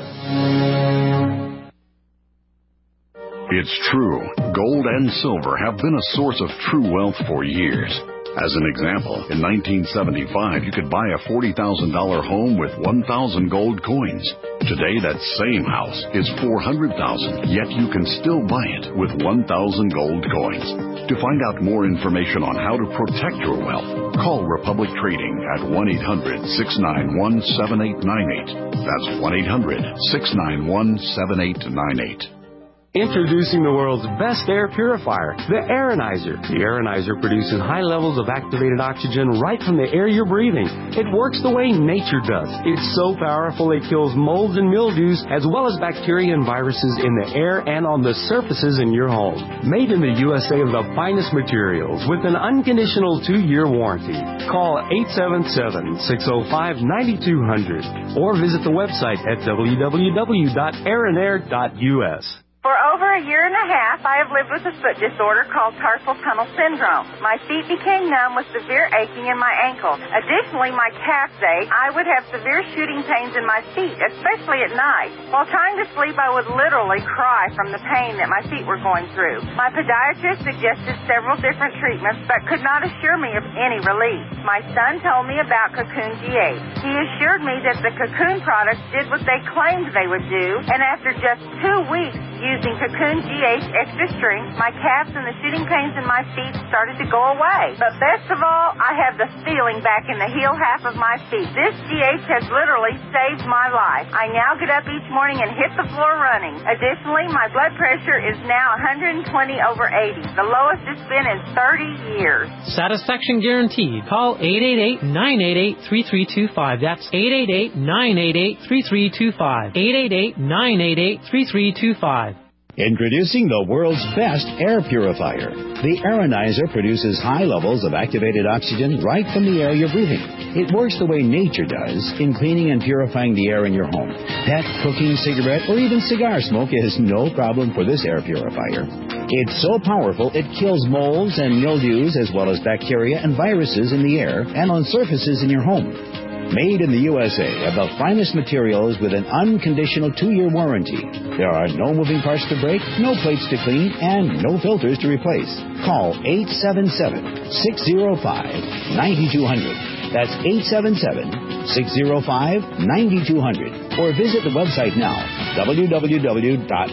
It's true. Gold and silver have been a source of true wealth for years. As an example, in nineteen seventy-five, you could buy a forty thousand dollars home with one thousand gold coins. Today, that same house is four hundred thousand dollars, yet you can still buy it with one thousand gold coins. To find out more information on how to protect your wealth, call Republic Trading at one eight hundred, six nine one, seven eight nine eight. That's one eight hundred, six nine one, seven eight nine eight. Introducing the world's best air purifier, the Aeronizer. The Aeronizer produces high levels of activated oxygen right from the air you're breathing. It works the way nature does. It's so powerful it kills molds and mildews as well as bacteria and viruses in the air and on the surfaces in your home. Made in the U S A of the finest materials with an unconditional two-year warranty. Call eight seven seven, six oh five, nine two zero zero or visit the website at w w w dot aeronair dot u s. For over a year and a half, I have lived with a foot disorder called tarsal tunnel syndrome. My feet became numb with severe aching in my ankle. Additionally, my calves ache. I would have severe shooting pains in my feet, especially at night. While trying to sleep, I would literally cry from the pain that my feet were going through. My podiatrist suggested several different treatments, but could not assure me of any relief. My son told me about Cocoon G H. He assured me that the Cocoon products did what they claimed they would do, and after just two weeks, using Cocoon G H Extra Strength, my calves and the shooting pains in my feet started to go away. But best of all, I have the feeling back in the heel half of my feet. This G H has literally saved my life. I now get up each morning and hit the floor running. Additionally, my blood pressure is now one hundred twenty over eighty, the lowest it's been in thirty years. Satisfaction guaranteed. Call eight eight eight, nine eight eight, three three two five. That's eight eight eight, nine eight eight, three three two five. eight eight eight, nine eight eight, three three two five. Introducing the world's best air purifier. The Aeronizer produces high levels of activated oxygen right from the air you're breathing. It works the way nature does in cleaning and purifying the air in your home. Pet, cooking, cigarette, or even cigar smoke is no problem for this air purifier. It's so powerful it kills molds and mildews as well as bacteria and viruses in the air and on surfaces in your home. Made in the U S A of the finest materials with an unconditional two-year warranty. There are no moving parts to break, no plates to clean, and no filters to replace. Call eight seven seven, six oh five, nine two zero zero. That's eight seven seven, six oh five, nine two zero zero. Or visit the website now, w w w dot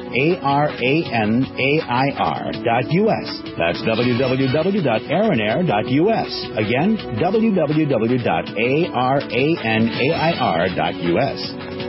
aeronair dot u s. That's w w w dot aeronair dot u s. Again, w w w dot aeronair dot u s.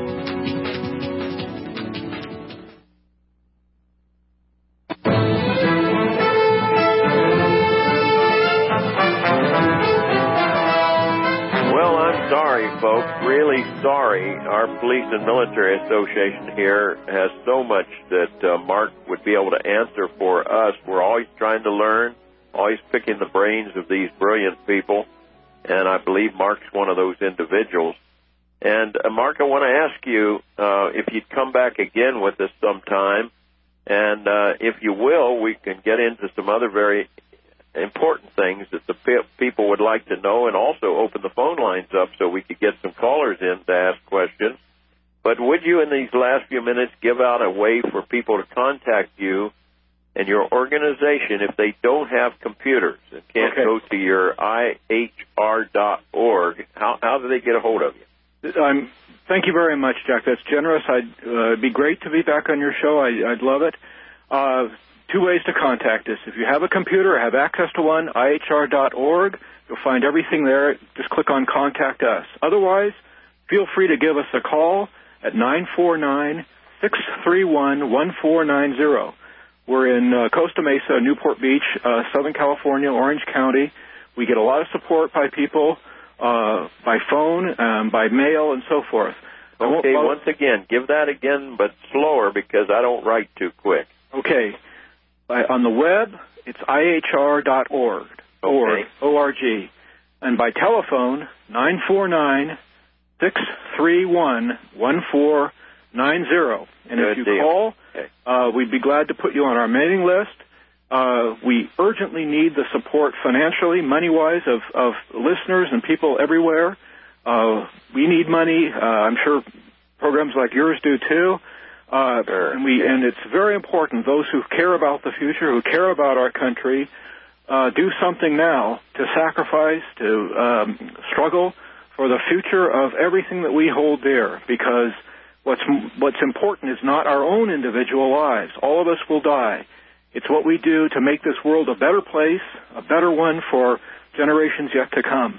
Folks, really sorry. Our Police and Military Association here has so much that uh, Mark would be able to answer for us. We're always trying to learn, always picking the brains of these brilliant people, and I believe Mark's one of those individuals. And, uh, Mark, I want to ask you uh, if you'd come back again with us sometime, and uh, if you will, we can get into some other very important things that the pe- people would like to know, and also open the phone lines up so we could get some callers in to ask questions. But would you, in these last few minutes, give out a way for people to contact you and your organization if they don't have computers and can't okay. go to your I H R dot org? How, how do they get a hold of you? Um, thank you very much, Jack. That's generous. I'd, uh, it'd be great to be back on your show. I, I'd love it. Uh, Two ways to contact us. If you have a computer or have access to one, I H R dot org. You'll find everything there. Just click on Contact Us. Otherwise, feel free to give us a call at nine four nine, six three one, one four nine zero. We're in uh, Costa Mesa, Newport Beach, uh, Southern California, Orange County. We get a lot of support by people, uh, by phone, um, by mail, and so forth. Okay, once again, give that again, but slower because I don't write too quick. Okay. By, on the web, it's I H R dot org, okay. O R G. And by telephone, nine four nine, six three one, one four nine zero. And Good if you deal. call, okay. uh, we'd be glad to put you on our mailing list. Uh, we urgently need the support financially, money-wise, of, of listeners and people everywhere. Uh, we need money. Uh, I'm sure programs like yours do, too. Uh, and, we, and it's very important, those who care about the future, who care about our country, uh, do something now to sacrifice, to um, struggle for the future of everything that we hold dear, because what's, what's important is not our own individual lives. All of us will die. It's what we do to make this world a better place, a better one for generations yet to come.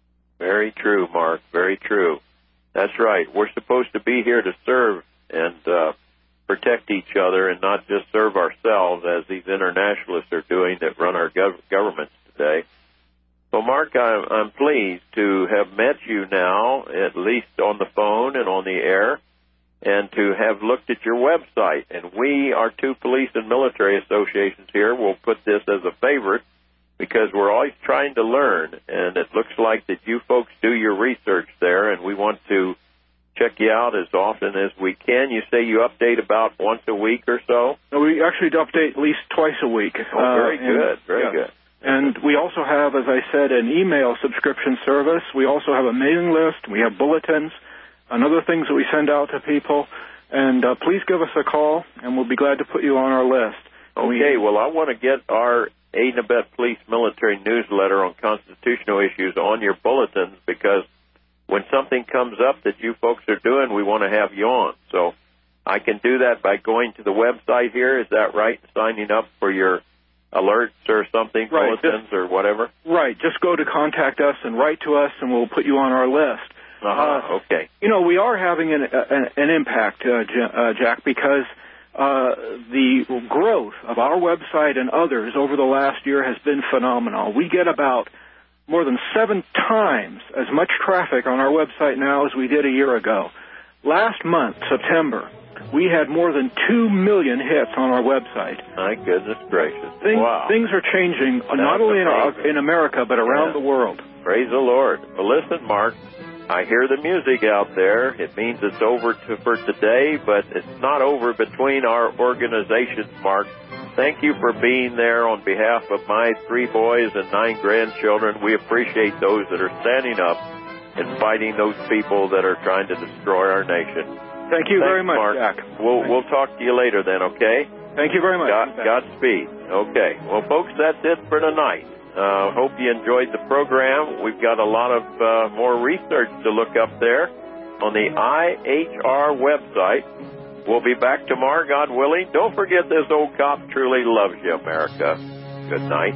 Very true, Mark. Very true. That's right. We're supposed to be here to serve and uh, protect each other and not just serve ourselves, as these internationalists are doing that run our gov- governments today. So, Mark, I'm, I'm pleased to have met you now, at least on the phone and on the air, and to have looked at your website. And we, our two police and military associations here, will put this as a favorite because we're always trying to learn, and it looks like that you folks do your research there, and we want to check you out as often as we can. You say you update about once a week or so? No, we actually update at least twice a week. Oh, very uh, good, and, very yeah. good. And we also have, as I said, an email subscription service. We also have a mailing list. We have bulletins and other things that we send out to people. And uh, please give us a call, and we'll be glad to put you on our list. Okay, we, well, I want to get our Aid and Abet Police Military newsletter on constitutional issues on your bulletins, because when something comes up that you folks are doing, we want to have you on. So I can do that by going to the website here. Is that right? Signing up for your alerts or something, right, bulletins just, or whatever? Right. Just go to contact us and write to us, and we'll put you on our list. Uh-huh. Uh, okay. You know, we are having an, an, an impact, uh, J- uh, Jack, because uh, the growth of our website and others over the last year has been phenomenal. We get about more than seven times as much traffic on our website now as we did a year ago. Last month, September, we had more than two million hits on our website. My goodness gracious. Things, wow. Things are changing, That's not only in, our, in America, but around yeah. the world. Praise the Lord. Well, listen, Mark, I hear the music out there. It means it's over to, for today, but it's not over between our organizations, Mark. Thank you for being there on behalf of my three boys and nine grandchildren. We appreciate those that are standing up and fighting those people that are trying to destroy our nation. Thank you Thanks, very much, Mark. Jack. We'll, we'll talk to you later then, okay? Thank you very much. God, Godspeed. Okay. Well, folks, that's it for tonight. Uh, hope you enjoyed the program. We've got a lot of uh, more research to look up there on the I H R website. We'll be back tomorrow, God willing. Don't forget, this old cop truly loves you, America. Good night.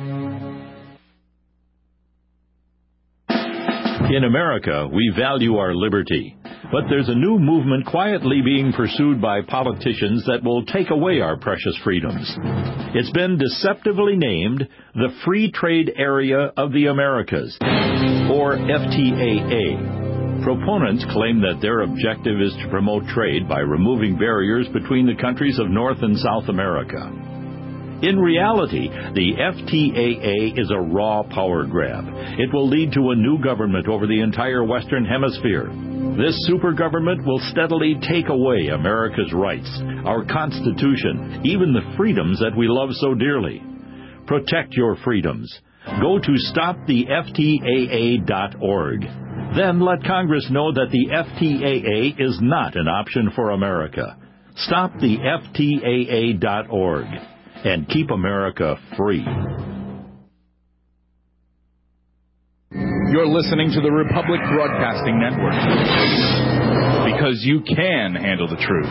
In America, we value our liberty. But there's a new movement quietly being pursued by politicians that will take away our precious freedoms. It's been deceptively named the Free Trade Area of the Americas, or F T A A. Proponents claim that their objective is to promote trade by removing barriers between the countries of North and South America. In reality, the F T A A is a raw power grab. It will lead to a new government over the entire Western Hemisphere. This super government will steadily take away America's rights, our Constitution, even the freedoms that we love so dearly. Protect your freedoms. Go to stop the F T A A dot org. Then let Congress know that the F T A A is not an option for America. Stop the F T A A dot org and keep America free. You're listening to the Republic Broadcasting Network, because you can handle the truth.